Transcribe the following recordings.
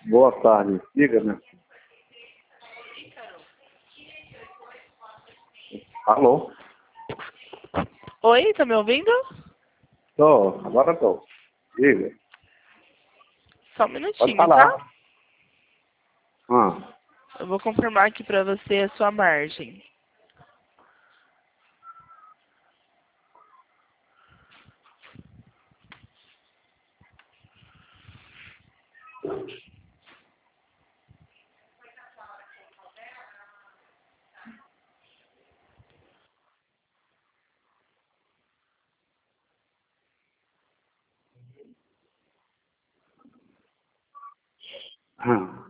Boa tarde. Diga, né? Alô? Oi, tá me ouvindo? Tô, agora tô. Diga. Só um Pode minutinho, tá? falar. Ah, Eu vou confirmar aqui pra você a sua margem. ah.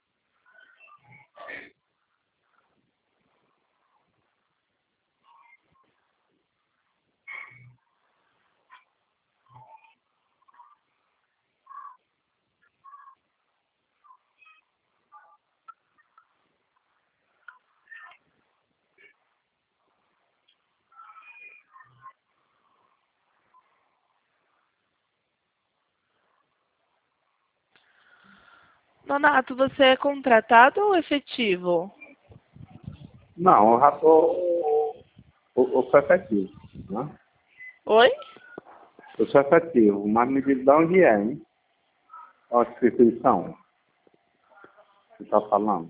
Nonato, você é contratado ou efetivo? Não, eu já tô o sou efetivo, né? Oi? Eu sou efetivo, mas me diz de onde é, hein? A instituição que tá falando.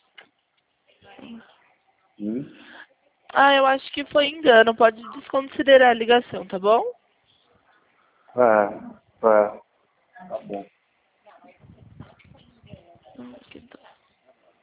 Hum? Ah, eu acho que foi engano. Pode desconsiderar a ligação, tá bom? É, tá bom. Ok.